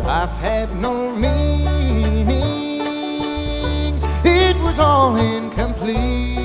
Life had no meaning, it was all incomplete.